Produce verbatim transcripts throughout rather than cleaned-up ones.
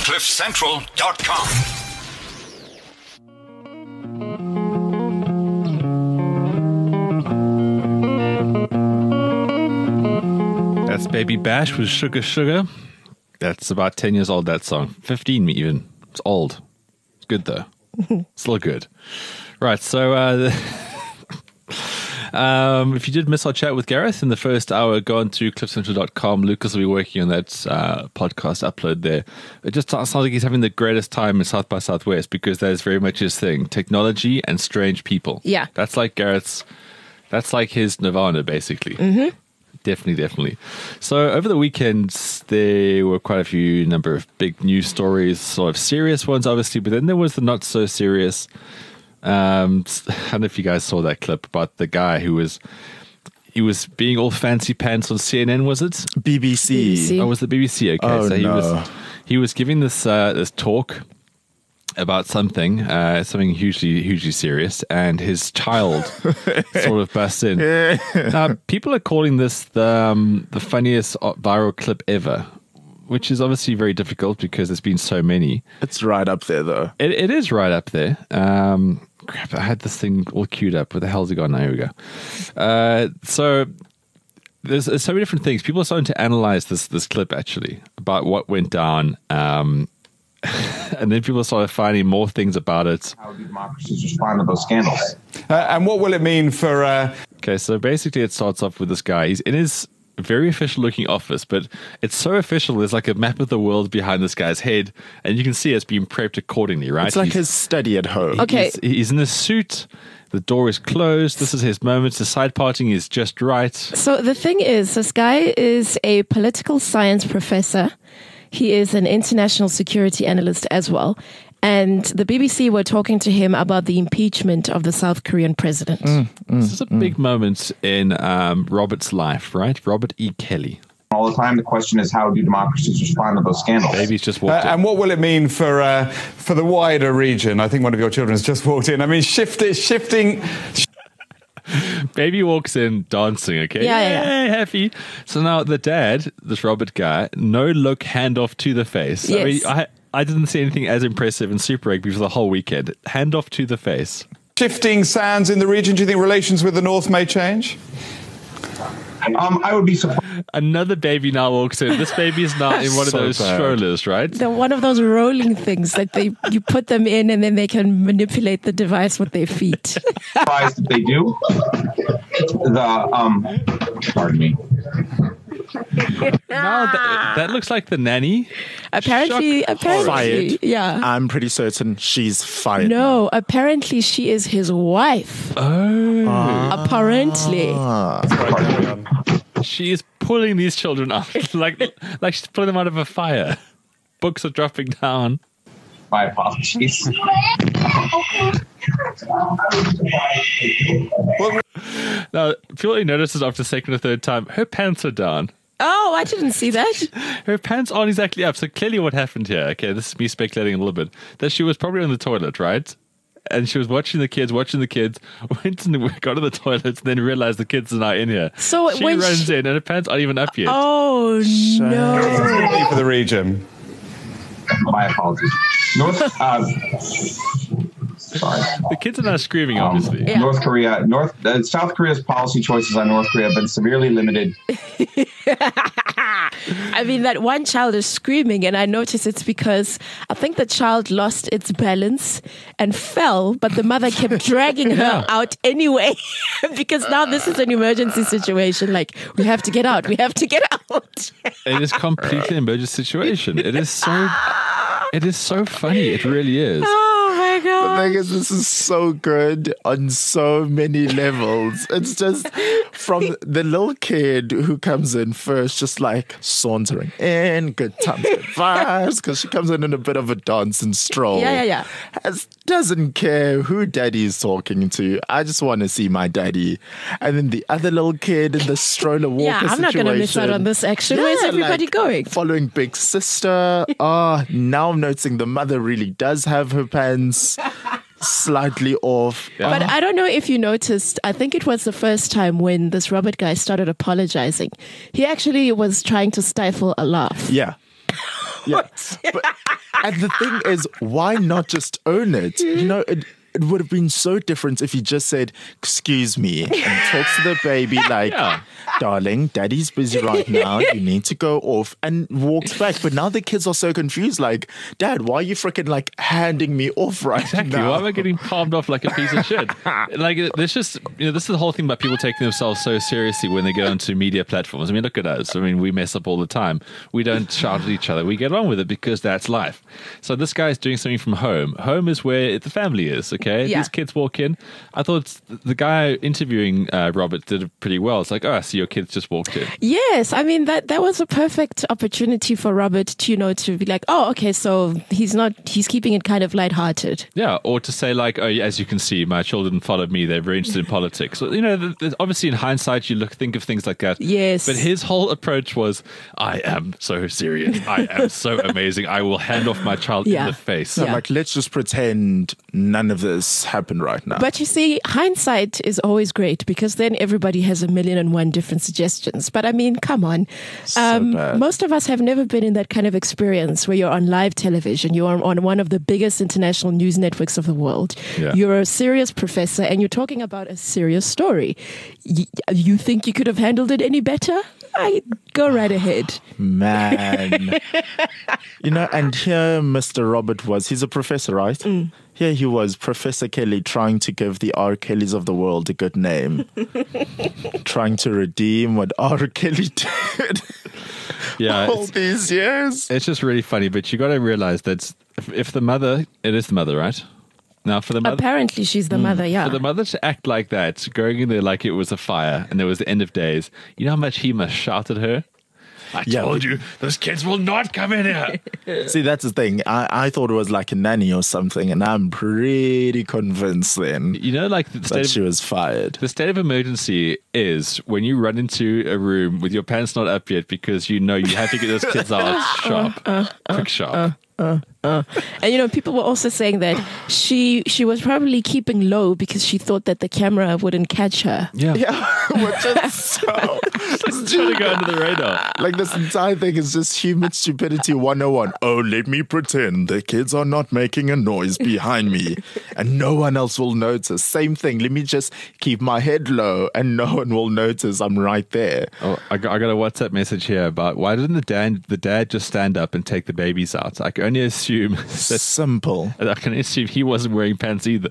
cliff central dot com. That's Baby Bash with Sugar Sugar. That's about ten years old, that song. fifteen even. It's old. It's good, though. Still good. Right, so uh, um, if you did miss our chat with Gareth in the first hour, go on to cliff central dot com. Lucas will be working on that uh, podcast upload there. It just sounds like he's having the greatest time in South by Southwest because that is very much his thing. Technology and strange people. Yeah. That's like Gareth's, that's like his nirvana, basically. Mm-hmm. Definitely, definitely. So over the weekend, there were quite a few number of big news stories, sort of serious ones, obviously, but then there was the not so serious. Um, I don't know if you guys saw that clip about the guy who was he was being all fancy pants on C N N. Was it B B C? B B C. Oh, was it B B C? Okay, Oh, so he no. was he was giving this uh, this talk about something, uh, something hugely, hugely serious, and his child sort of bursts in. Now, people are calling this the um, the funniest viral clip ever, which is obviously very difficult because there's been so many. It's right up there, though. It, it is right up there. Um, crap, I had this thing all queued up. Where the hell's it gone? Now, here we go. Uh, so there's, there's so many different things. People are starting to analyze this this clip, actually, about what went down. Um, and then people started finding more things about it. How do democracies respond to those scandals? Uh, and what will it mean for... Uh... Okay, so basically it starts off with this guy. He's in his very official-looking office, but it's so official, there's like a map of the world behind this guy's head, and you can see it's being prepped accordingly, right? It's like he's, his study at home. Okay. He's, he's in a suit. The door is closed. This is his moment. The side parting is just right. So the thing is, this guy is a political science professor. He is an international security analyst as well. And the B B C were talking to him about the impeachment of the South Korean president. Mm, mm, This is a mm. big moment in um, Robert's life, right? Robert E. Kelly. All the time, the question is, how do democracies respond to those scandals? Baby's just Uh, walked in. and what will it mean for uh, for the wider region? I think one of your children has just walked in. I mean, shift, shifting... Baby walks in dancing, okay? Yeah, yeah, yeah. Yay, happy. So now the dad, this Robert guy, no look, handoff to the face. I mean, Yes. I, I didn't see anything as impressive in Super Rugby for the whole weekend. Handoff to the face. Shifting sands in the region. Do you think relations with the North may change? Um, I would be surprised. Another baby now walks in. This baby is now in one of So those bad. strollers, right? They're one of those rolling things that they you put them in and then they can manipulate the device with their feet. Surprised if they do. The um, pardon me. Now that, that looks like the nanny. apparently, Shock apparently, Fired. yeah. I'm pretty certain she's fired. No, apparently she is his wife. Oh. Apparently. She is pulling these children out like like she's pulling them out of a fire. Books are dropping down. My apologies. Now, people who notice this after the second or third time, her pants are down. Oh, I didn't see that. Her pants aren't exactly up. So clearly what happened here, okay, this is me speculating a little bit, that she was probably on the toilet, right? And she was watching the kids, watching the kids, went and got to the toilet, and then realized the kids are not in here. So she when runs she- in, and her pants aren't even up yet. Oh, no. For the region. My apologies. North. Uh, sorry. The kids are now screaming, Um, obviously. Yeah. North Korea, North uh, South Korea's policy choices on North Korea have been severely limited. I mean, that one child is screaming, and I notice it's because I think the child lost its balance and fell, but the mother kept dragging her out anyway because now this is an emergency situation. Like, we have to get out. We have to get out. It is completely an emergency situation. It is so, it is so funny. It really is. Oh, my The God. thing is, this is so good on so many levels. It's just from the little kid who comes in first, just like sauntering in, good times, good vibes, because she comes in in a bit of a dance and stroll. Yeah, yeah, yeah. Has, doesn't care who daddy is talking to. I just want to see my daddy. And then the other little kid in the stroller walker Yeah, I'm not going to miss out situation. on this action. Where's Yeah, everybody like, going? Following big sister. Ah, now I'm noticing the mother really does have her pants slightly off. But I don't know if you noticed, I think it was the first time when this Robert guy started apologizing. He actually was trying to stifle a laugh. Yeah. Yeah. But, and the thing is, why not just own it? You know, it, it would have been so different if he just said, excuse me, and talks to the baby like, Yeah. darling, daddy's busy right now. You need to go off, and walks back. But now the kids are so confused. Like, Dad, why are you freaking like handing me off right Exactly. now? Why am I getting palmed off like a piece of shit? Like, there's just, you know, this is the whole thing about people taking themselves so seriously when they get onto media platforms. I mean, look at us. I mean, we mess up all the time. We don't shout at each other. We get on with it because that's life. So this guy's doing something from home. Home is where the family is, okay? Yeah. These kids walk in. I thought the guy interviewing uh, Robert did it pretty well. It's like, oh, I see your kids just walked in. Yes, I mean that that was a perfect opportunity for Robert to, you know, to be like, oh, okay, so he's not he's keeping it kind of lighthearted. Yeah, or to say like, oh, as you can see, my children followed me. They're very interested in politics. So, you know, th- th- obviously in hindsight, you look think of things like that. Yes. But his whole approach was, I am so serious. I am so amazing. I will hand off my child Yeah. in the face. So I'm Yeah. like, let's just pretend none of this happened right now. But you see, hindsight is always great because then everybody has a million and one different suggestions. But I mean, come on. Um, bad. most of us have never been in that kind of experience where you're on live television, you're on one of the biggest international news networks of the world. Yeah. You're a serious professor and you're talking about a serious story. Y- you think you could have handled it any better? I go right ahead. Man. You know, and here Mister Robert was, he's a professor, right? Mm. Here he was, Professor Kelly, trying to give the R. Kellys of the world a good name. Trying to redeem what R. Kelly did Yeah, all it's, these years. it's just really funny. But you got to realize that if, if the mother, it is the mother, right? Now, for the mother, Apparently, she's the mother, yeah. for the mother to act like that, going in there like it was a fire and it was the end of days, you know how much he must shout at her? I Yeah, told but- you, those kids will not come in here. See, that's the thing. I, I thought it was like a nanny or something, and I'm pretty convinced then You know, like the that state, she of, was fired. the state of emergency is when you run into a room with your pants not up yet because you know you have to get those kids out sharp, quick sharp. And you know, people were also saying that she she was probably keeping low because she thought that the camera wouldn't catch her. Yeah. Yeah, which is so. Just trying to go under the radar. Like, this entire thing is just human stupidity one oh one. Oh, let me pretend the kids are not making a noise behind me and no one else will notice. Same thing. Let me just keep my head low and no one will notice I'm right there. Oh, I got, I got a WhatsApp message here about why didn't the dad the dad just stand up and take the babies out? I can only assume that Simple. I can assume he wasn't wearing pants either.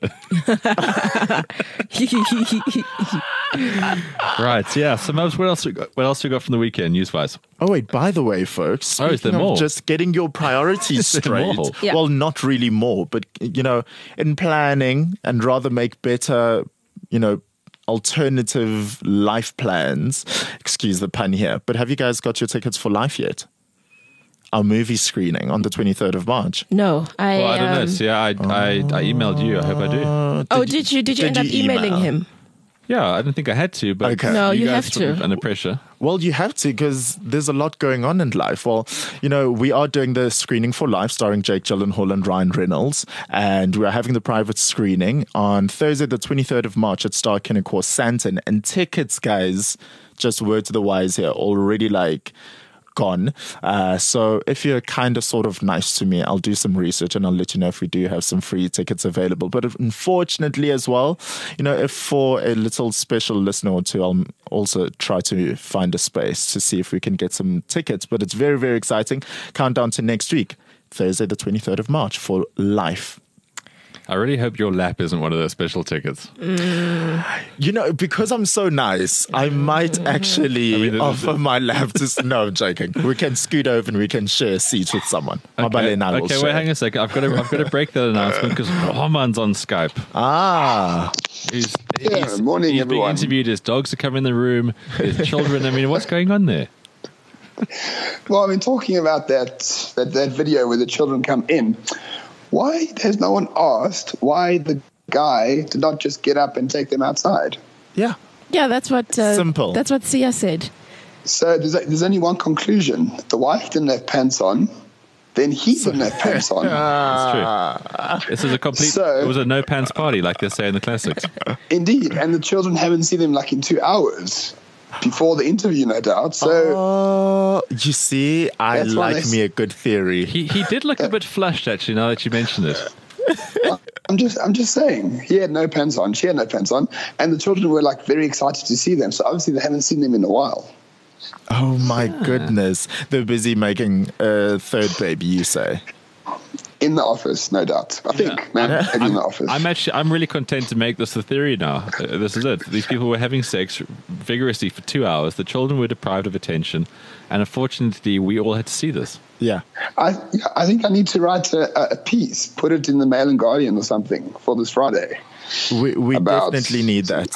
Right, yeah. So, Mubs, what else we got? What else we got from the weekend, news-wise? Oh, wait, by the way, folks. Oh, is there speaking of more? Just getting your priorities Is there straight. more? Yeah. Well, not really more, but, you know, in planning and rather make better, you know, alternative life plans. Excuse the pun here. But have you guys got your tickets for Life yet? Our movie screening on the twenty-third of March. No, I. Well, I don't know. um, See, I, I, I emailed you. I hope I do. Uh, oh, did you did you end up you emailing email? him? Yeah, I don't think I had to, but Okay. No, you guys have put me to. under pressure. Well, you have to because there's a lot going on in life. Well, you know, we are doing the screening for Life starring Jake Gyllenhaal and Ryan Reynolds, and we are having the private screening on Thursday, the twenty-third of March at Star Kinnick Santon. And tickets, guys, just word to the wise here, already like gone. Uh, so if you're kind of sort of nice to me, I'll do some research and I'll let you know if we do have some free tickets available. But if, unfortunately as well, you know, if for a little special listener or two, I'll also try to find a space to see if we can get some tickets. But it's very, very exciting. Countdown to next week, Thursday, the twenty-third of March for Life. I really hope your lap isn't one of those special tickets. You know, because I'm so nice, I might actually I mean, the- offer my lap to... No, I'm joking. We can scoot over and we can share a seat with someone. Mabale and I will okay, share. wait, hang on a second. I've got to, I've got to break that announcement because Roman's on Skype. Ah, He's, Yeah, he's, morning, he's being everyone. interviewed. His dogs are coming in the room. His children. I mean, what's going on there? Well, I mean, talking about that, that that video where the children come in, why has no one asked why the guy did not just get up and take them outside? yeah. Yeah, that's what. Uh, Simple. That's what Sia said. So there's, there's only one conclusion. The wife didn't have pants on, then he didn't have pants on. That's true. This is a complete. So- it was a no pants party, like they say in the classics. Indeed, and the children haven't seen them like in two hours. before the interview, no doubt. So Oh, you see, I That's why like they- me a good theory. He he did look a bit flushed, actually, now that you mention it. I'm just I'm just saying, he had no pants on, she had no pants on, and the children were like very excited to see them. So obviously they haven't seen them in a while. Oh my goodness. They're busy making a third baby, you say? In the office, no doubt. I think, man, maybe in the office. I'm actually I'm really content to make this the theory now. Uh, this is it. These people were having sex vigorously for two hours. The children were deprived of attention, and unfortunately, we all had to see this. Yeah. I yeah, I think I need to write a, a piece, put it in the Mail and Guardian or something for this Friday. We, we About- definitely need that.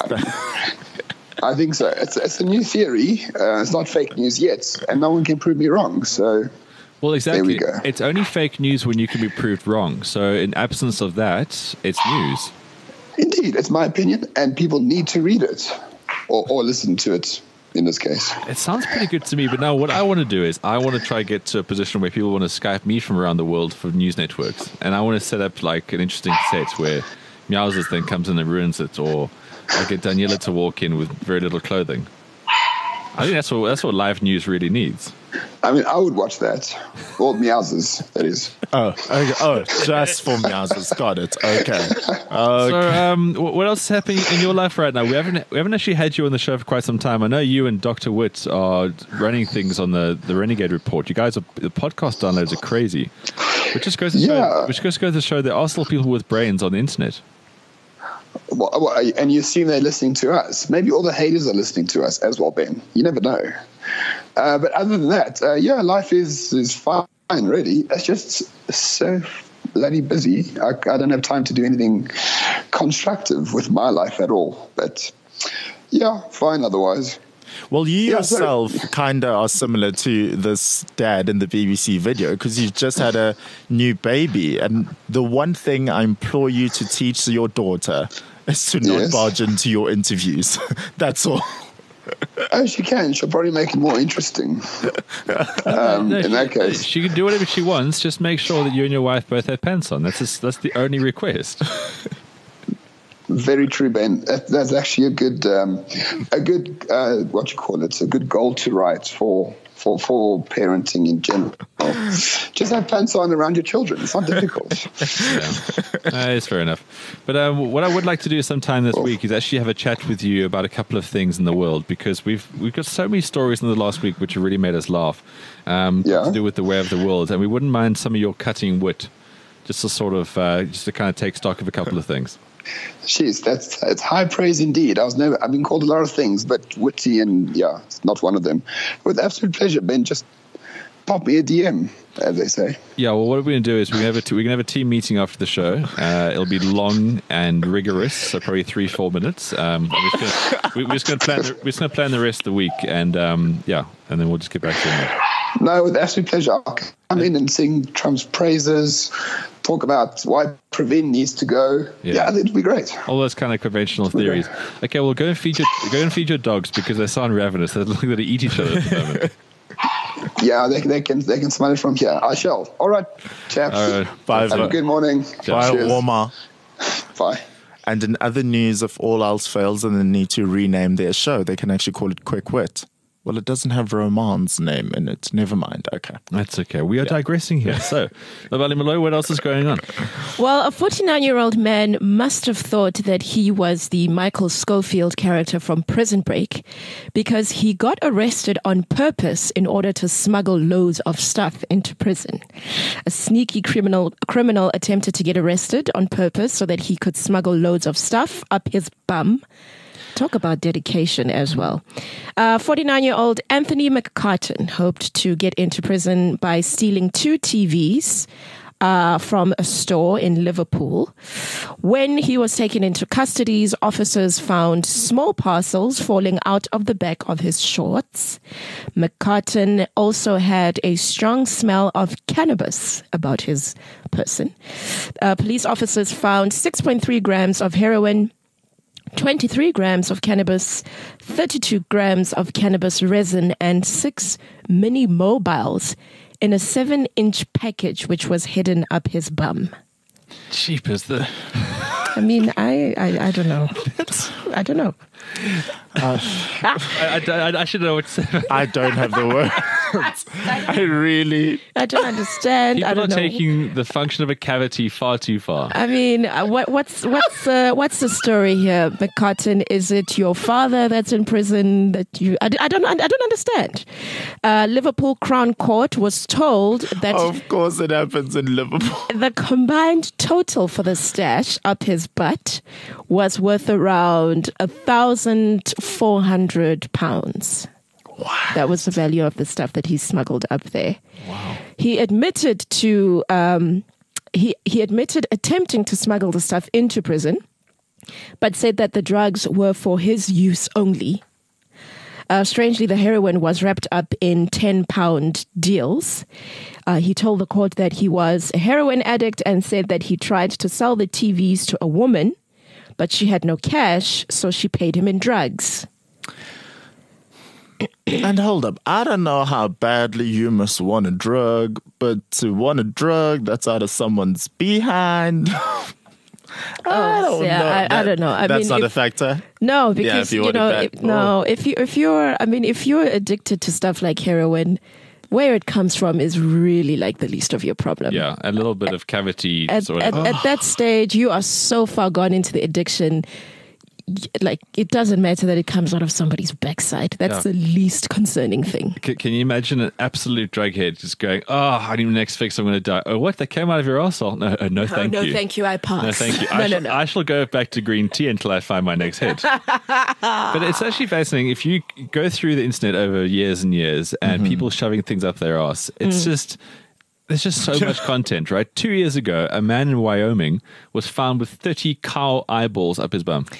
I think so. It's, it's a new theory. Uh, it's not fake news yet, and no one can prove me wrong. So Well, exactly. There we go. It's only fake news when you can be proved wrong. So, in absence of that, it's news. indeed, it's my opinion, and people need to read it or, or listen to it in this case. It sounds pretty good to me, but now what I want to do is I want to try get to a position where people want to Skype me from around the world for news networks, and I want to set up like an interesting set where Meowsers then comes in and ruins it, or I get Daniela to walk in with very little clothing. I think that's what that's what live news really needs. I mean, I would watch that. All Meowsers, that is. Oh, okay. Oh, just for Meowsers. Got it. Okay. Okay. So, um, wh- what else is happening in your life right now? We haven't we haven't actually had you on the show for quite some time. I know you and Doctor Witt are running things on the, the Renegade Report. You guys are the podcast downloads are crazy, which just goes to show, Yeah. which just goes to show there are still people with brains on the internet. Well, well, and you assume they're listening to us. Maybe all the haters are listening to us as well, Ben. You never know. Uh, but other than that, uh, yeah, life is, is fine, really. It's just so bloody busy. I, I don't have time to do anything constructive with my life at all. But yeah, fine otherwise. Well, you Yeah, so- yourself kind of are similar to this dad in the B B C video because you've just had a new baby. And the one thing I implore you to teach your daughter is to not Yes. barge into your interviews. That's all. Oh, she can. She'll probably make it more interesting. Um, No, in she, that case. she can do whatever she wants. Just make sure that you and your wife both have pants on. That's just, that's the only request. Very true, Ben. That, that's actually a good, um, a good, uh, what you call it, a good goal to write for for for parenting in general. Just have pants on around your children. It's not difficult. Yeah, uh, it's fair enough. But um, what I would like to do sometime this week is actually have a chat with you about a couple of things in the world, because we've we've got so many stories in the last week which have really made us laugh. Um, Yeah. To do with the way of the world, and we wouldn't mind some of your cutting wit, just to sort of uh, just to kind of take stock of a couple of things. Jeez, that's that's high praise indeed. I was never. I've been called a lot of things, but witty and yeah, it's not one of them. With absolute pleasure, Ben. Just pop me a D M, as they say. Yeah, well, what we're going to do is we're going to have a, t- we're going to have a team meeting after the show. Uh, it'll be long and rigorous, so probably three, four minutes. Um, we're just gonna, we- we're just going to plan. The, we're just going to plan the rest of the week, and um, yeah, and then we'll just get back to it. No, with absolute pleasure. I'll come in and sing Trump's praises, talk about why Pravin needs to go. Yeah. Yeah, it'd be great. All those kind of conventional theories. Okay, well, go and feed your go and feed your dogs because they sound ravenous. They look like they eat each other at the moment. Yeah, they, they can they can smell it from here. I shall. All right, chaps. All right. Bye, Have a bye. good morning. Bye, Cheers. Warmer. Bye. And in other news, if all else fails and they need to rename their show, they can actually call it Quick Wit. Well, it doesn't have Roman's name in it. Never mind. Okay. That's okay. We are digressing here. So, Nabali Malloy, what else is going on? Well, a forty-nine-year-old man must have thought that he was the Michael Schofield character from Prison Break because he got arrested on purpose in order to smuggle loads of stuff into prison. A sneaky criminal criminal attempted to get arrested on purpose so that he could smuggle loads of stuff up his bum. Talk about dedication as well. Uh, forty-nine-year-old Anthony McCartan hoped to get into prison by stealing two T Vs uh, from a store in Liverpool. When he was taken into custody, officers found small parcels falling out of the back of his shorts. McCartan also had a strong smell of cannabis about his person. Uh, police officers found six point three grams of heroin, twenty-three grams of cannabis, thirty-two grams of cannabis resin, and six mini mobiles in a seven-inch package which was hidden up his bum. Cheap as the. I mean, I, I, I don't know. That's I don't know. I, I, I, I should know what to say. I don't have the words. I really. I don't understand. People I don't are know. taking the function of a cavity far too far. I mean, uh, what, what's what's uh, what's the story here, McCartan? Is it your father that's in prison? That you? I, I don't. I don't understand. Uh, Liverpool Crown Court was told that Of course, it happens in Liverpool. the combined total for the stash up his butt was worth around a thousand four hundred pounds. Wow. That was the value of the stuff that he smuggled up there. Wow. He admitted to um, he he admitted attempting to smuggle the stuff into prison, but said that the drugs were for his use only. Uh, strangely, the heroin was wrapped up in ten-pound deals. Uh, he told the court that he was a heroin addict and said that he tried to sell the T Vs to a woman, but she had no cash, so she paid him in drugs. And hold up, I don't know how badly you must want a drug, but to want a drug that's out of someone's behind, I don't yeah, know. I- I don't know. I that's mean, not if- a factor. No, because if you you, want it know, bad. if, no. If you if you're, I mean, if you're addicted to stuff like heroin, where it comes from is really like the least of your problem. Yeah, a little bit of cavity. At, sort at, of, at that stage, you are so far gone into the addiction. y- Like, it doesn't matter that it comes out of somebody's backside. That's Yeah. the least concerning thing. C- can you imagine an absolute drug head just going, "Oh, I need my next fix. I'm going to die." Oh, what? That came out of your arsehole? No, uh, no, thank oh, no, you. thank you. I pass. No, thank you. no, I, no, shall, no. I shall go back to green tea until I find my next hit. But it's actually fascinating. If you go through the internet over years and years and people shoving things up their arse, it's just... There's just so much content, right? Two years ago, a man in Wyoming was found with thirty cow eyeballs up his bum.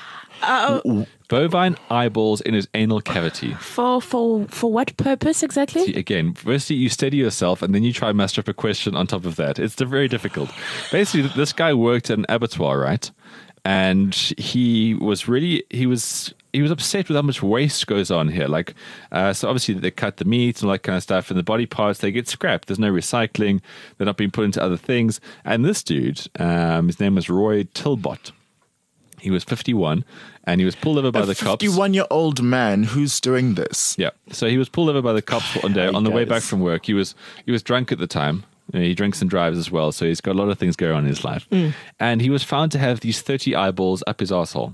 Bovine eyeballs in his anal cavity. For for for what purpose exactly? Again, firstly, you steady yourself, and then you try and muster up a question on top of that. It's very difficult. Basically, this guy worked at an abattoir, right? And he was really he was he was upset with how much waste goes on here. Like, uh, so obviously they cut the meat and all that kind of stuff, and the body parts they get scrapped. There's no recycling. They're not being put into other things. And this dude, um, his name was Roy Tilbott. He was fifty-one, and he was pulled over by A the cops. fifty-one-year-old man who's doing this. Yeah. So he was pulled over by the cops one day on the way guys. back from work. He was he was drunk at the time. You know, he drinks and drives as well, so he's got a lot of things going on in his life. And he was found to have these thirty eyeballs up his asshole.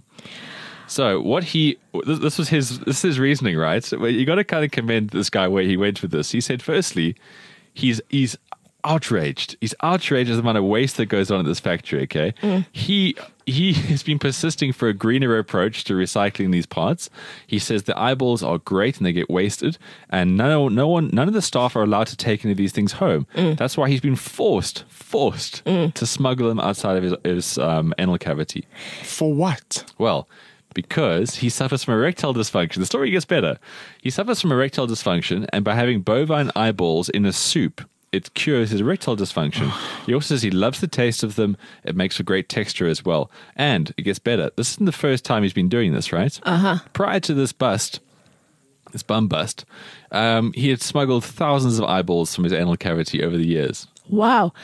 So what he this, this was his this is his reasoning, right? So you got to kind of commend this guy where he went with this. He said, firstly, he's he's outraged. He's outraged at the amount of waste that goes on at this factory. Okay, he he has been persisting for a greener approach to recycling these parts. He says the eyeballs are great and they get wasted, and no no one none of the staff are allowed to take any of these things home. That's why he's been forced forced to smuggle them outside of his, his um, anal cavity. For what? Well, because he suffers from erectile dysfunction. The story gets better. He suffers from erectile dysfunction, and by having bovine eyeballs in a soup, it cures his erectile dysfunction. He also says he loves the taste of them. It makes for great texture as well. And it gets better. This isn't the first time he's been doing this, right? Uh-huh. Prior to this bust, this bum bust, um, he had smuggled thousands of eyeballs from his anal cavity over the years. Wow.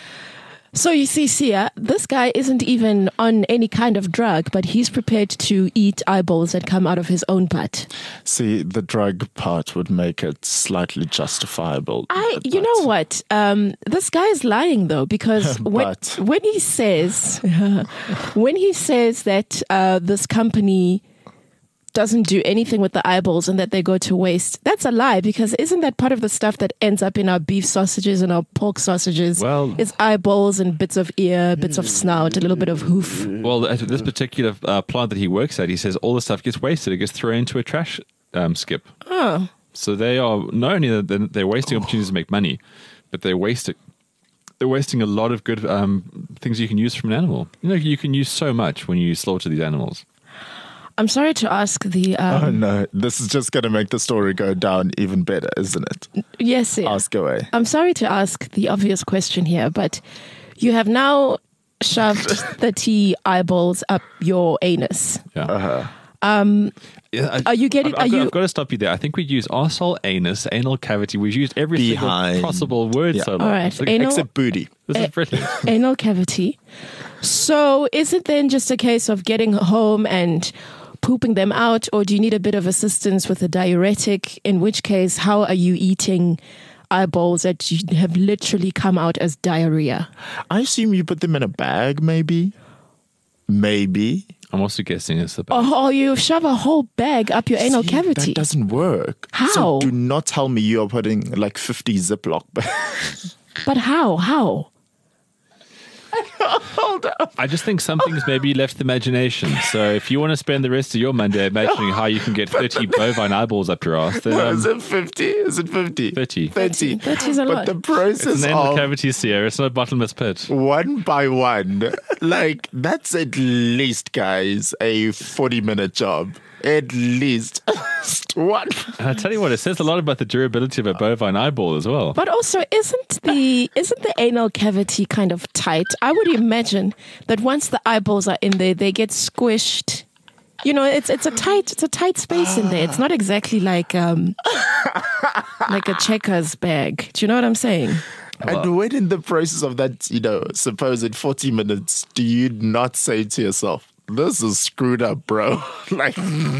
So you see, Sia, this guy isn't even on any kind of drug, but he's prepared to eat eyeballs that come out of his own butt. See, the drug part would make it slightly justifiable. I, but- you know what? Um, this guy is lying though, because when, But- when he says, when he says that uh, this company doesn't do anything with the eyeballs and that they go to waste, that's a lie, because isn't that part of the stuff that ends up in our beef sausages and our pork sausages? Well- is eyeballs and bits of ear, bits of snout, a little bit of hoof. Well, at this particular uh, plant that he works at, he says all the stuff gets wasted. It gets thrown into a trash um, skip. Oh. So they are not only that they're- they're wasting opportunities to make money, but they're wasting they're wasting a lot of good um, things you can use from an animal. You know, you can use so much when you slaughter these animals. I'm sorry to ask the. Um, Oh no, this is just going to make the story go down even better, isn't it? yes, yeah. Ask away. I'm sorry to ask the obvious question here, but you have now shoved thirty eyeballs up your anus. Yeah. Yeah, I- Are you getting- I've, I've are got, you- I've got to stop you there. I think we use arsehole, anus, anal cavity. We've used every Behind. single possible word Yeah. so long. All right, It's like- anal- Except booty. this is brilliant. Anal cavity. So is it then just a case of getting home and pooping them out, or do you need a bit of assistance with a diuretic? In which case, how are you eating eyeballs that you have literally come out as diarrhea? I assume you put them in a bag, maybe. Maybe. I'm also guessing it's the bag. Oh, or you shove a whole bag up your anal See, cavity. That doesn't work. How? So do not tell me you are putting like fifty Ziploc bags. But how? How? Hold up. I just think some things maybe left the imagination. So if you want to spend the rest of your Monday imagining how you can get thirty bovine eyeballs up your ass, then No, um, is it fifty? Is it fifty? thirty. thirty. thirty is a But lot. the process It's an anal of cavity, Sierra. It's not a bottomless pit. one by one, like that's at least, guys, a forty minute job. At least one. And I tell you what, it says a lot about the durability of a bovine eyeball as well. But also, isn't the isn't the anal cavity kind of tight? I would imagine that once the eyeballs are in there, they get squished. You know, it's it's a tight it's a tight space in there. It's not exactly like um like a checkers bag. Do you know what I'm saying? And when in the process of that, you know, supposed forty minutes, do you not say to yourself, this is screwed up, bro? Like,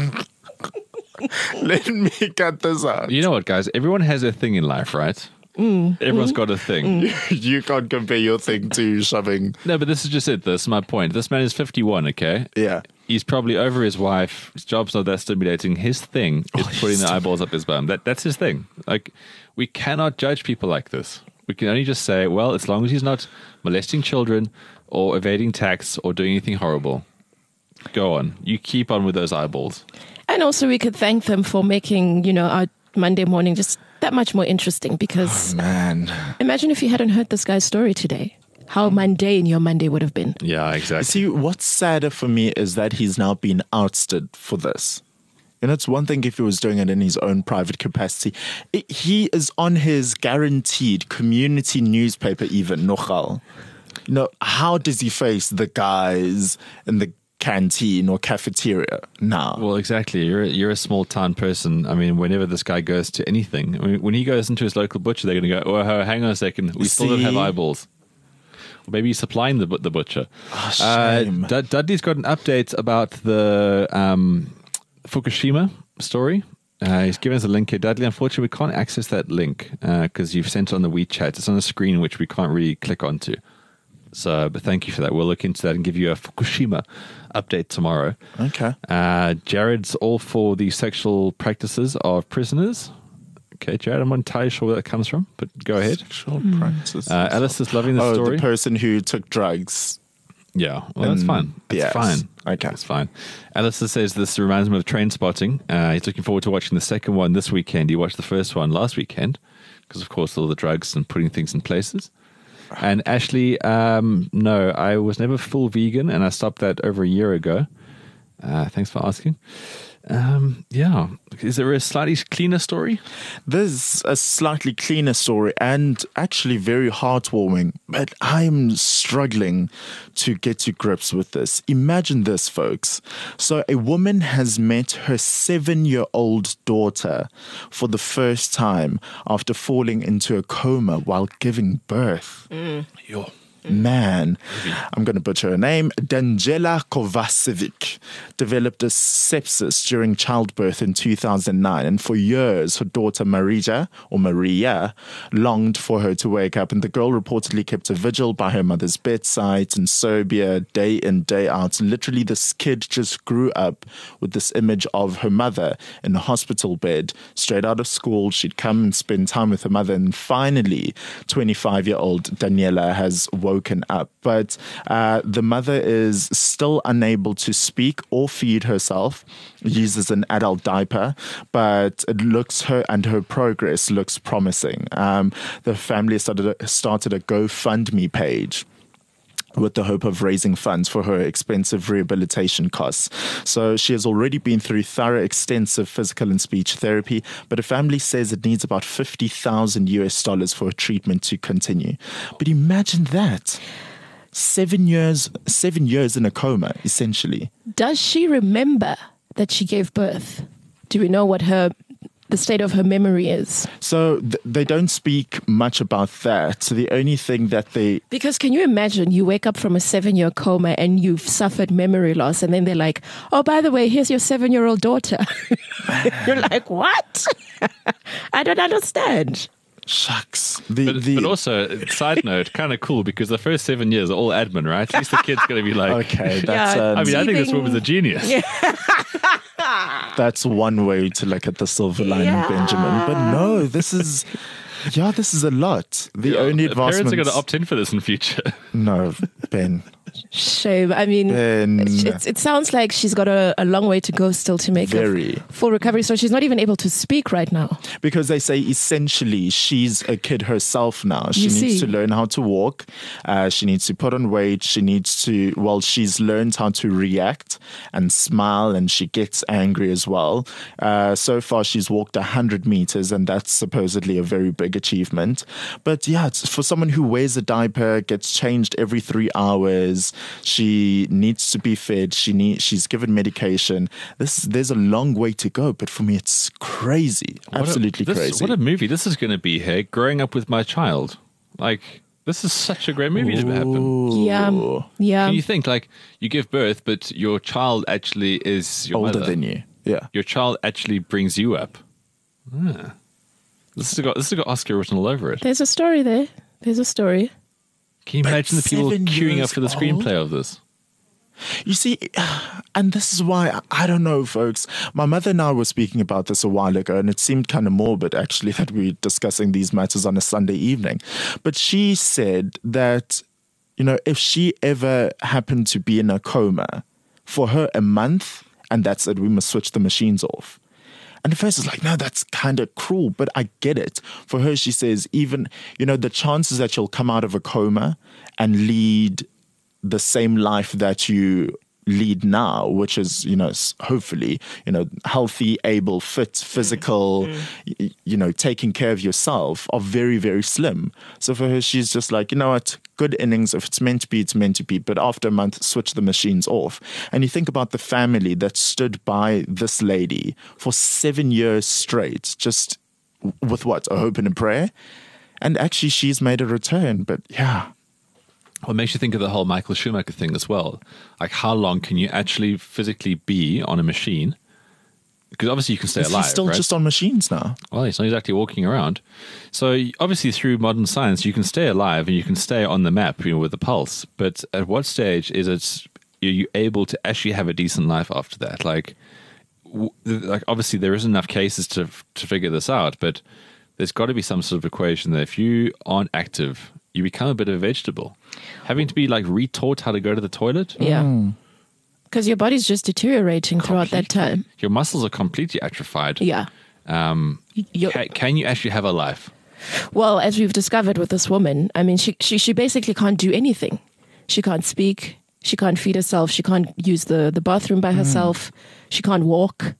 let me cut this out. You know what, guys? Everyone has a thing in life, right? Mm. Everyone's got a thing. You can't compare your thing to shoving. No, but this is just it. This is my point. This man is fifty-one, okay? Yeah. He's probably over his wife. His job's not that stimulating. His thing is Oh, putting the he's- eyeballs up his bum. That That's his thing. Like, we cannot judge people like this. We can only just say, well, as long as he's not molesting children or evading tax or doing anything horrible, go on. You keep on with those eyeballs. And also, we could thank them for making, you know, our Monday morning just that much more interesting. Because Man. imagine if you hadn't heard this guy's story today, how mundane your Monday would have been. Yeah, exactly. See, what's sadder for me is that he's now been ousted for this. You know, it's one thing if he was doing it in his own private capacity. It, he is on his guaranteed community newspaper, even, Nochal. You know, how does he face the guys in the canteen or cafeteria now? Well, exactly. You're a, you're a small town person. I mean, whenever this guy goes to anything, I mean, when he goes into his local butcher, they're going to go, oh, hang on a second. We still don't have See? eyeballs. Or maybe he's supplying the, the butcher. Oh, Uh, shame. Dud- Dudley's got an update about the um, Fukushima story. Uh, he's given us a link here. Dudley, unfortunately, we can't access that link because uh, you've sent it on the WeChat. It's on a screen which we can't really click onto. So, but thank you for that. We'll look into that and give you a Fukushima update tomorrow. Okay. Uh, Jared's all for the sexual practices of prisoners. Okay, Jared, I'm not entirely sure where that comes from, but go ahead. Sexual practices. Uh, Alice is loving the oh, story. the person who took drugs. Yeah, well, that's Um, fine. That's yes. fine. Okay. That's fine. Alistair says this reminds him of Train Spotting. Uh, he's looking forward to watching the second one this weekend. He watched the first one last weekend because, of course, all the drugs and putting things in places. And Ashley, um, no, I was never full vegan, and I stopped that over a year ago. Uh, thanks for asking. Um, yeah. Is there a slightly cleaner story? There's a slightly cleaner story and actually very heartwarming, but I'm struggling to get to grips with this. Imagine this, folks. So a woman has met her seven-year-old daughter for the first time after falling into a coma while giving birth. Yo. Man, I'm going to butcher her name. Danjela Kovacevic developed a sepsis during childbirth in two thousand nine. And for years, her daughter Marija, or Maria, longed for her to wake up. And the girl reportedly kept a vigil by her mother's bedside in Serbia, day in, day out. Literally, this kid just grew up with this image of her mother in a hospital bed. Straight out of school, she'd come and spend time with her mother. And finally, twenty-five-year-old Daniela has woken up, but uh, the mother is still unable to speak or feed herself, uses an adult diaper, but it looks her and her progress looks promising. Um, the family started a, started a GoFundMe page with the hope of raising funds for her expensive rehabilitation costs. So she has already been through thorough, extensive physical and speech therapy, but her family says it needs about fifty thousand U S dollars for her treatment to continue. But imagine that. Seven years, seven years in a coma, essentially. Does she remember that she gave birth? Do we know what her the state of her memory is. So th- they don't speak much about that. So the only thing that they Because can you imagine you wake up from a seven-year coma and you've suffered memory loss, and then they're like, oh, by the way, here's your seven-year-old daughter. You're like, what? I don't understand. Shucks. The, But, the, but also, side note, kind of cool because the first seven years are all admin, right? At least the kid's going to be like, okay, that's Yeah, um, I mean, I think this Teething- woman's a genius. that's one way to look at the silver lining, Yeah. Benjamin. But no, this is yeah, this is a lot. The only The parents are advancement. going to opt in for this in future. No, Ben. Shame. I mean, Ben. it's, it sounds like she's got a, a long way to go still to make Very. a full recovery. So she's not even able to speak right now. Because they say essentially she's a kid herself now. She You needs see. to learn how to walk. Uh, she needs to put on weight. She needs to, well, she's learned how to react and smile, and she gets angry as well. Uh, so far, she's walked one hundred meters, and that's supposedly a very big achievement. But yeah, it's for someone who wears a diaper, gets changed every three hours, she needs to be fed. She need, she's given medication. This There's a long way to go, but for me, it's crazy. What a- Absolutely this- crazy. What a movie this is going to be here, growing up with my child. Like, this is such a great movie to happen. Yeah. Yeah. Can you think, like, you give birth, but your child actually is your Older mother. than you. Yeah. Your child actually brings you up. Ah. This has got this has got Oscar written all over it. There's a story there. There's a story. Can you But imagine the people seven queuing up years for the screenplay of this? You see, and this is why, I don't know, folks. My mother and I were speaking about this a while ago, and it seemed kind of morbid, actually, that we were discussing these matters on a Sunday evening. But she said that, you know, if she ever happened to be in a coma, for her a month, and that's it, we must switch the machines off. And at first it's like, no, that's kind of cruel, but I get it. For her, she says, even, you know, the chances that you'll come out of a coma and lead the same life that you lead now, which is, you know, s- hopefully, you know, healthy, able, fit, physical, y- you know, taking care of yourself, are very, very slim. So for her, she's just like, you know what, good innings. If it's meant to be, it's meant to be. But after a month, switch the machines off. And you think about the family that stood by this lady for seven years straight, just w- with what, a hope and a prayer? And actually, she's made a return. But yeah. Well, it makes you think of the whole Michael Schumacher thing as well. Like, how long can you actually physically be on a machine? Because obviously you can stay Is alive, he still right? just on machines now? Well, he's not exactly walking around. So y- obviously through modern science, you can stay alive and you can stay on the map, you know, with the pulse. But at what stage is it are you able to actually have a decent life after that? Like, w- like obviously there isn't enough cases to to figure this out, but there's got to be some sort of equation that if you aren't active, you become a bit of a vegetable. Having to be like retaught how to go to the toilet. Yeah. Because your body's just deteriorating throughout that time. Your muscles are completely atrophied. Yeah. Um, You're- ca- can you actually have a life? Well, as we've discovered with this woman, I mean, she, she she basically can't do anything. She can't speak. She can't feed herself. She can't use the, the bathroom by herself. She can't walk.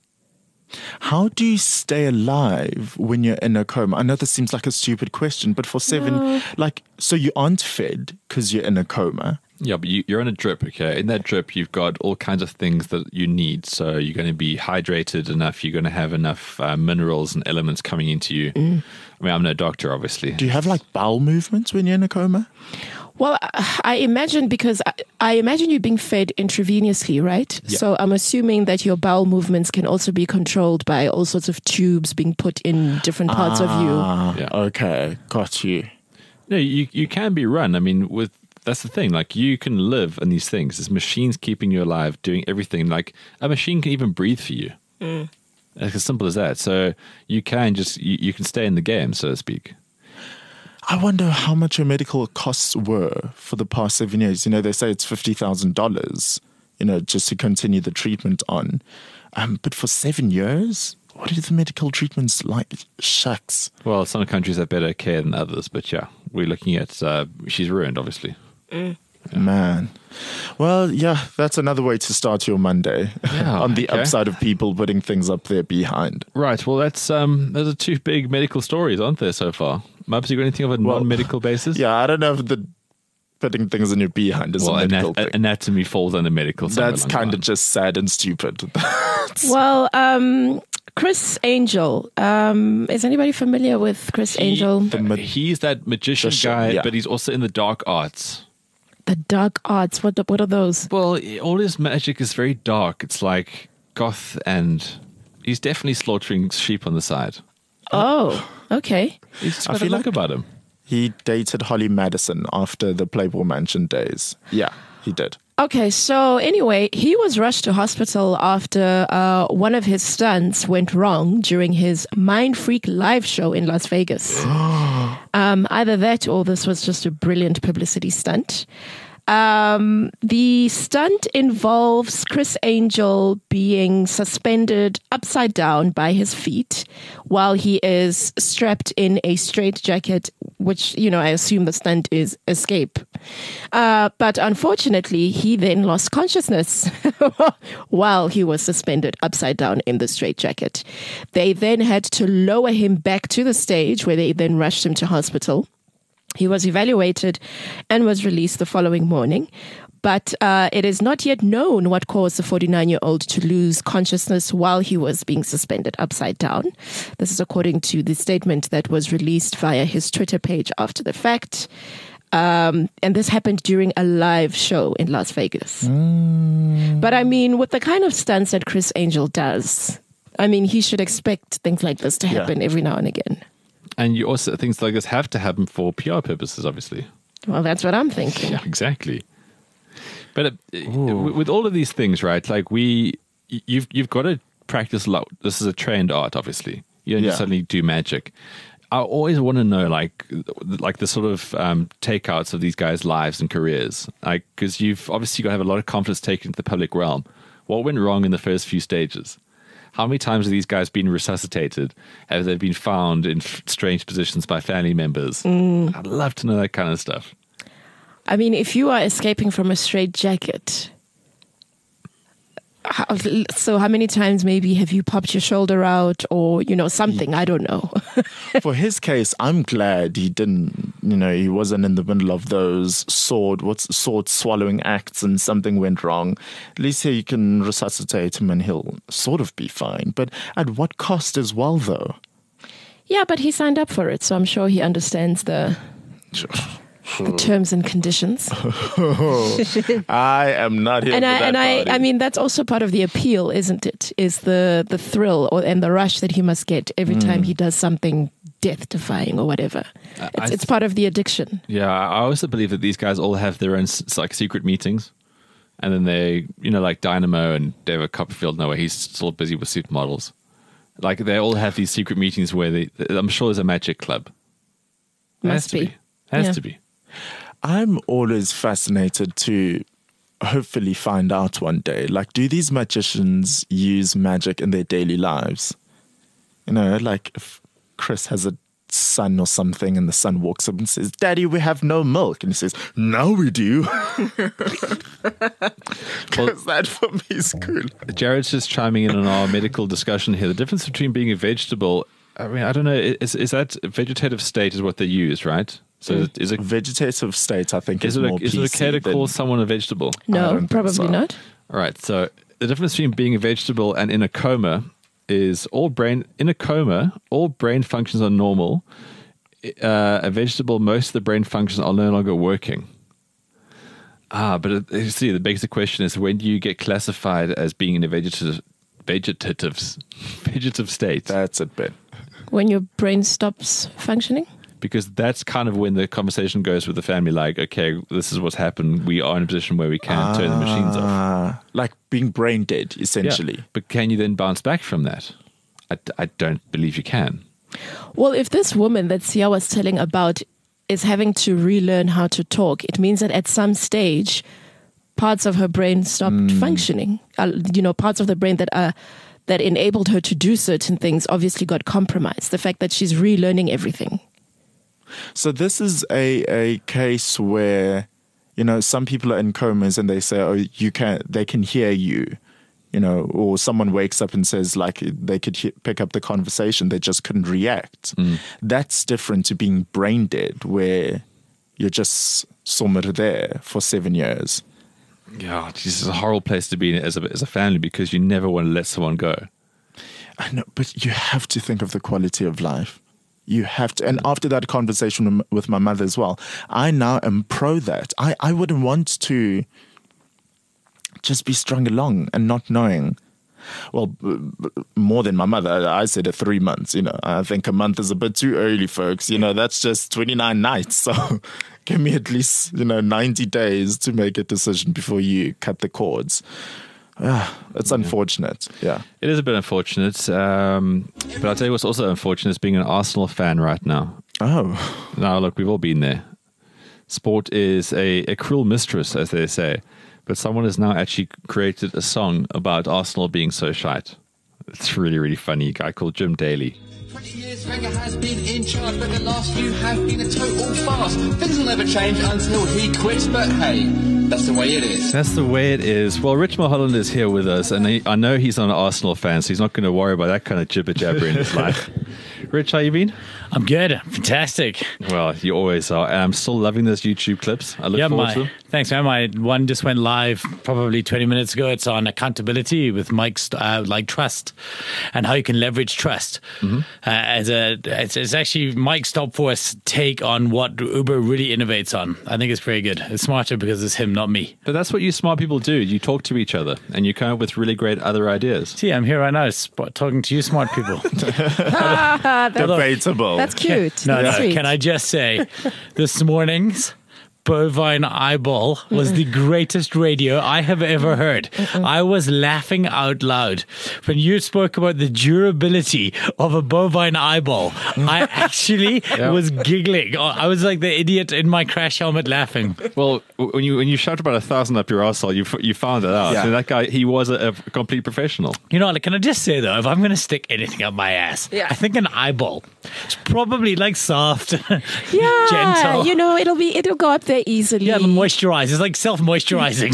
How do you stay alive when you're in a coma? I know this seems like a stupid question, but for seven, like, so you aren't fed because you're in a coma. Yeah, but you, you're on a drip, okay? In that drip, you've got all kinds of things that you need. So you're going to be hydrated enough. You're going to have enough uh, minerals and elements coming into you. Mm. I mean, I'm no doctor, obviously. Do you have like bowel movements when you're in a coma? Well, I imagine because I, I imagine you being fed intravenously, right? Yeah. So I'm assuming that your bowel movements can also be controlled by all sorts of tubes being put in different parts of you. Ah, Yeah. okay, got you. No, you, you can be run. I mean, with that's the thing. Like, you can live in these things. There's machines keeping you alive, doing everything. Like, a machine can even breathe for you. Mm. It's as simple as that. So you can just, you, you can stay in the game, so to speak. I wonder how much your medical costs were for the past seven years. You know, they say it's fifty thousand dollars, you know, just to continue the treatment on. Um, but for seven years, what are the medical treatments like? Shucks. Well, some countries have better care than others, but yeah, we're looking at, uh, she's ruined, obviously. Man. Well, yeah, that's another way to start your Monday. Yeah, on the okay. upside of people putting things up there behind. Right. Well, that's um, those are two big medical stories, aren't there, so far? Mubs, you got anything of a Well, non-medical basis? Yeah, I don't know if the putting things in your behind is Well, a medical ana- thing. anatomy falls under medical. somewhere That's along the kind of line. just sad and stupid. Well, um, Chris Angel. Um, is anybody familiar with Chris He- Angel? uh, he's that magician Magician, guy, yeah. but he's also in the dark arts. The dark arts. What? What are those? Well, all his magic is very dark. It's like goth, and he's definitely slaughtering sheep on the side. Oh, okay. He's just I got a feel look like- about him. He dated Holly Madison after the Playboy Mansion days. Yeah, he did. Okay, so anyway, he was rushed to hospital after uh, one of his stunts went wrong during his Mind Freak live show in Las Vegas. um, either that or this was just a brilliant publicity stunt. Um, the stunt involves Chris Angel being suspended upside down by his feet while he is strapped in a straitjacket, which, you know, I assume the stunt is escape. Uh, but unfortunately, he then lost consciousness while he was suspended upside down in the straitjacket. They then had to lower him back to the stage where they then rushed him to hospital. He was evaluated and was released the following morning. But uh, it is not yet known what caused the forty-nine-year-old to lose consciousness while he was being suspended upside down. This is according to the statement that was released via his Twitter page after the fact. Um, and this happened during a live show in Las Vegas. Mm. But I mean, with the kind of stunts that Chris Angel does, I mean, he should expect things like this to happen Yeah. every now and again. And you also things like this have to happen for P R purposes, obviously. Well, that's what I'm thinking. Yeah, exactly. But uh, w- with all of these things, right? Like we, y- you've you've got to practice a lot. This is a trained art, obviously. You don't Yeah. just suddenly do magic. I always want to know, like, like the sort of um, takeouts of these guys' lives and careers, like because you've obviously got to have a lot of confidence taken into the public realm. What went wrong in the first few stages? How many times have these guys been resuscitated? Have they been found in f- strange positions by family members? Mm. I'd love to know that kind of stuff. I mean, if you are escaping from a straitjacket, how, so how many times maybe have you popped your shoulder out or, you know, something? I don't know. For his case, I'm glad he didn't, you know, he wasn't in the middle of those sword, what's sword swallowing acts and something went wrong. At least here you can resuscitate him and he'll sort of be fine. But at what cost as well, though? Yeah, but he signed up for it, so I'm sure he understands the, the terms and conditions. I am not here and for I that and I, party. I mean that's also part of the appeal, isn't it? Is the the thrill or and the rush that he must get every time he does something death-defying or whatever. It's, I- it's part of the addiction. Yeah, I also believe that these guys all have their own s- like secret meetings, and then they, you know, like Dynamo and David Copperfield, know where he's still busy with supermodels. Like they all have these secret meetings where they. I'm sure there's a magic club. Has Must to be. be. Has Yeah. to be. I'm always fascinated to hopefully find out one day. Like, do these magicians use magic in their daily lives? You know, like if Chris has a son or something and the son walks up and says, "Daddy, we have no milk." And he says, "No, we do." Because that for me is cool. Jared's just chiming in on our medical discussion here. The difference between being a vegetable, I mean, I don't know, is is that vegetative state is what they use, right? So is it, is it, Vegetative state, I think, is is, it, more a, is it P okay C to than- call someone a vegetable? I No, don't think probably so. not. All right. So the difference between being a vegetable and in a coma is all brain in a coma, all brain functions are normal. Uh, a vegetable, most of the brain functions are no longer working. Ah, but it, you see, the basic question is: when do you get classified as being in a vegetative, vegetative, vegetative state? That's a bit. When your brain stops functioning? Because that's kind of when the conversation goes with the family. Like, okay, this is what's happened. We are in a position where we can turn the machines off. Ah, like being brain dead, essentially. Yeah. But can you then bounce back from that? I, I don't believe you can. Well, if this woman that Sia was telling about is having to relearn how to talk, it means that at some stage, parts of her brain stopped functioning. Uh, you know, parts of the brain that are that enabled her to do certain things obviously got compromised. The fact that she's relearning everything. So this is a, a case where, you know, some people are in comas and they say, oh, you can, they can hear you, you know, or someone wakes up and says like they could he- pick up the conversation, they just couldn't react. That's different to being brain dead, where you're just somewhere there for seven years. Yeah, this is a horrible place to be in as a, as a family because you never want to let someone go. I know, but you have to think of the quality of life. You have to. And after that conversation with my mother as well, I now am pro that. I, I wouldn't want to just be strung along and not knowing. Well, b- b- more than my mother. I said it three months, you know. I think a month is a bit too early, folks. You know, that's just twenty-nine nights. So give me at least, you know, ninety days to make a decision before you cut the cords. Ah, it's unfortunate. Yeah. It is a bit unfortunate. Um, but I'll tell you what's also unfortunate is being an Arsenal fan right now. Oh. Now, look, we've all been there. Sport is a, a cruel mistress, as they say. But someone has now actually created a song about Arsenal being so shite. It's really, really funny. A guy called Jim Daly. twenty years Wenger has been in charge, but the last few have been a total farce. Things will never change until he quits, but hey, that's the way it is. That's the way it is. Well, Rich Mulholland is here with us, and he, I know he's not an Arsenal fan, so he's not going to worry about that kind of jibber-jabber in his life. Rich, how you been? I'm good. Fantastic. Well, you always are. I'm still loving those YouTube clips. I look yeah, forward my, to them. Thanks, man. My one just went live probably twenty minutes ago. It's on accountability with Mike's uh, like trust and how you can leverage trust. Mm-hmm. Uh, as a, it's, it's actually Mike's Top Force take on what Uber really innovates on. I think it's pretty good. It's smarter because it's him, not me. But that's what you smart people do. You talk to each other and you come up with really great other ideas. See, I'm here right now sp- talking to you smart people. That's, Debatable. that's cute. No, That's no. sweet. Can I just say, this morning's bovine eyeball was the greatest radio I have ever heard. I was laughing out loud when you spoke about the durability of a bovine eyeball. I actually Yeah. was giggling. I was like the idiot in my crash helmet laughing. Well, when you when you shout about a thousand up your arsehole, you f- you found it out. Yeah. And that guy, he was a, a complete professional. You know, like, can I just say though, if I'm going to stick anything up my ass, Yeah. I think an eyeball. It's probably like soft, yeah, gentle. you know, it'll be it'll go up there easily. Yeah, moisturize. It's like self-moisturizing.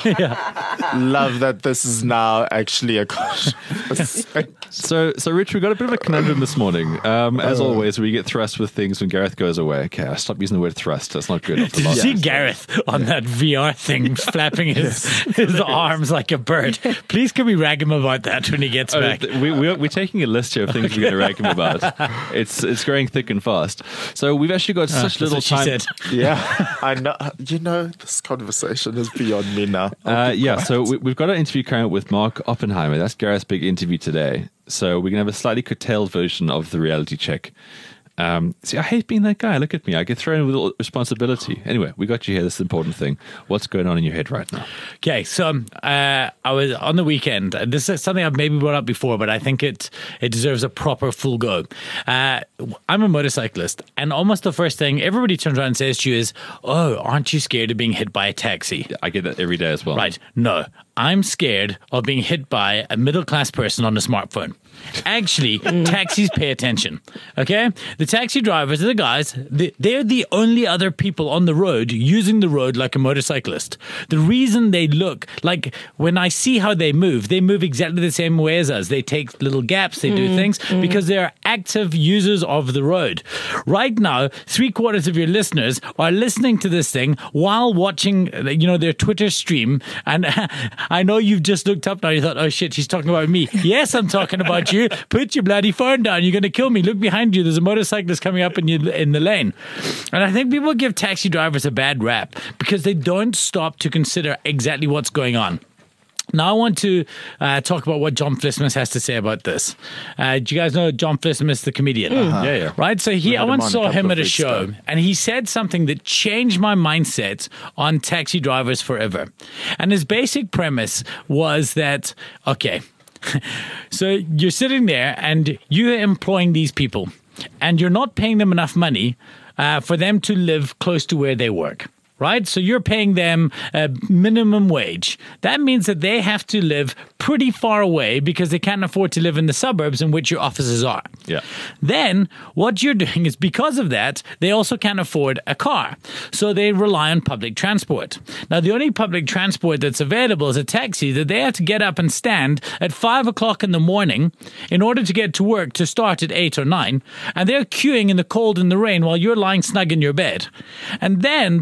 Love that this is now actually a conversation. So, so Rich, we got a bit of a conundrum this morning. Um, as always, we get thrust with things when Gareth goes away. Okay, I'll stop using the word thrust. That's not good. Did you see Gareth on that V R thing flapping his, his arms like a bird? Please can we rag him about that when he gets Uh, back? th- we, we're, we're taking a list here of things we're going to rag him about. It's it's growing thick and fast. So we've actually got such That's little what she time. said. Yeah, I know. You know, this conversation is beyond me now. Uh, yeah, so we, we've got an interview coming up with Mark Oppenheimer. That's Gareth's big interview today. So we're going to have a slightly curtailed version of the reality check. Um, see, I hate being that guy. Look at me. I get thrown with all responsibility. Anyway, we got you here. This is the important thing. What's going on in your head right now? Okay, so um, uh, I was on the weekend. uh, This is something I've maybe brought up before, but I think it it deserves a proper full go. Uh, I'm a motorcyclist, and almost the first thing everybody turns around and says to you is, "Oh, aren't you scared of being hit by a taxi?" I get that every day as well. Right. No, I'm scared of being hit by a middle class person on a smartphone. Actually, taxis pay attention. Okay? The taxi drivers are the guys, they- they're the only other people on the road using the road like a motorcyclist. The reason they look like when I see how they move, they move exactly the same way as us. They take little gaps, they do things because they're active users of the road. Right now, three quarters of your listeners are listening to this thing while watching, you know, their Twitter stream. And I know you've just looked up now. You thought, oh shit, she's talking about me. Yes, I'm talking about you. Put your bloody phone down. You're going to kill me. Look behind you. There's a motorcyclist coming up in, you, in the lane. And I think people give taxi drivers a bad rap because they don't stop to consider exactly what's going on. Now I want to uh, talk about what John Flismus has to say about this. Uh, do you guys know John Flismus, the comedian? Yeah, yeah. Right? So he, We I had him once on a saw couple him of at a weeks show, ago. and he said something that changed my mindset on taxi drivers forever. And his basic premise was that, okay, so you're sitting there and you're employing these people, and you're not paying them enough money uh, for them to live close to where they work. Right? So you're paying them a minimum wage. That means that they have to live pretty far away because they can't afford to live in the suburbs in which your offices are. Yeah. Then what you're doing is because of that, they also can't afford a car. So they rely on public transport. Now, the only public transport that's available is a taxi that they have to get up and stand at five o'clock in the morning in order to get to work to start at eight or nine. And they're queuing in the cold and the rain while you're lying snug in your bed. And then those people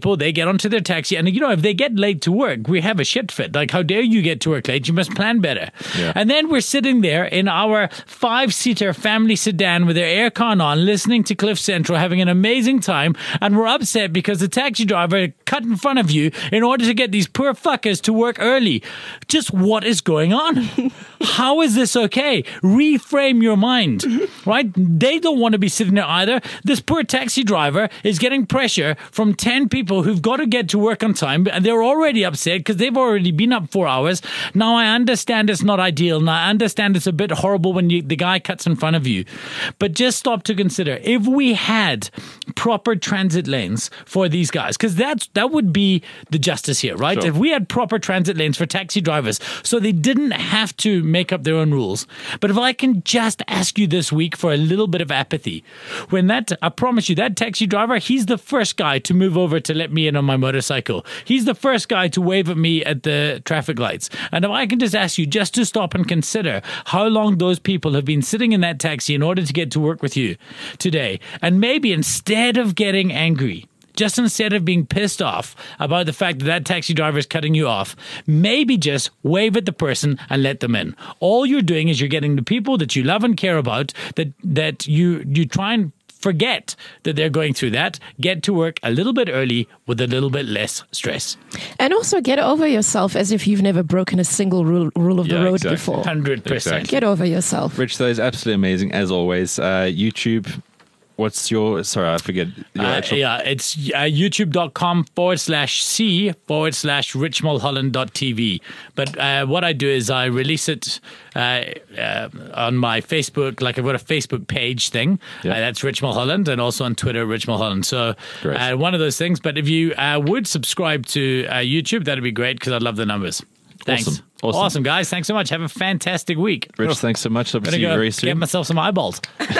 people, they get onto their taxi, and you know, if they get late to work, we have a shit fit. Like, how dare you get to work late? You must plan better. Yeah. And then we're sitting there in our five-seater family sedan with their aircon on, listening to Cliff Central, having an amazing time, and we're upset because the taxi driver cut in front of you in order to get these poor fuckers to work early. Just what is going on? How is this okay? Reframe your mind, right? They don't want to be sitting there either. This poor taxi driver is getting pressure from ten people who've got to get to work on time, and they're already upset because they've already been up four hours. Now, I understand it's not ideal, and I understand it's a bit horrible when you, the guy cuts in front of you, but just stop to consider, if we had proper transit lanes for these guys, because that's that would be the justice here, right? Sure. If we had proper transit lanes for taxi drivers, so they didn't have to make up their own rules. But if I can just ask you this week for a little bit of apathy, when that, I promise you, that taxi driver, he's the first guy to move over to let me in on my motorcycle. He's the first guy to wave at me at the traffic lights. And if I can just ask you just to stop and consider how long those people have been sitting in that taxi in order to get to work with you today, and maybe instead of getting angry, just instead of being pissed off about the fact that that taxi driver is cutting you off, maybe just wave at the person and let them in. All you're doing is you're getting the people that you love and care about, that that you you try and forget that they're going through that, get to work a little bit early with a little bit less stress. And also get over yourself as if you've never broken a single rule, rule of the Yeah, road exactly. before. one hundred percent. Exactly. Get over yourself. Rich, that is absolutely amazing, as always. Uh, YouTube, what's your, sorry, I forget. Your Uh, actual, yeah, it's uh, youtube.com forward slash C forward slash richmulholland.tv. But uh, what I do is I release it uh, uh, on my Facebook, like I've got a Facebook page thing. Yeah. Uh, that's Rich Mulholland, and also on Twitter, Rich Mulholland. So Great. uh, one of those things. But if you uh, would subscribe to uh, YouTube, that'd be great, because I'd love the numbers. Thanks. Awesome. Awesome. Awesome, guys. Thanks so much. Have a fantastic week. Rich, thanks so much. I'll I'm see going you very to soon. get myself some eyeballs.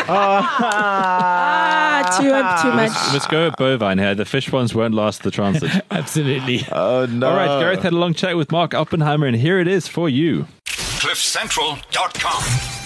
Ah, too, too much. Let's go at bovine here. The fish ones won't last the transit. Absolutely. Oh, no. All right, Gareth had a long chat with Mark Oppenheimer, and here it is for you. cliff central dot com.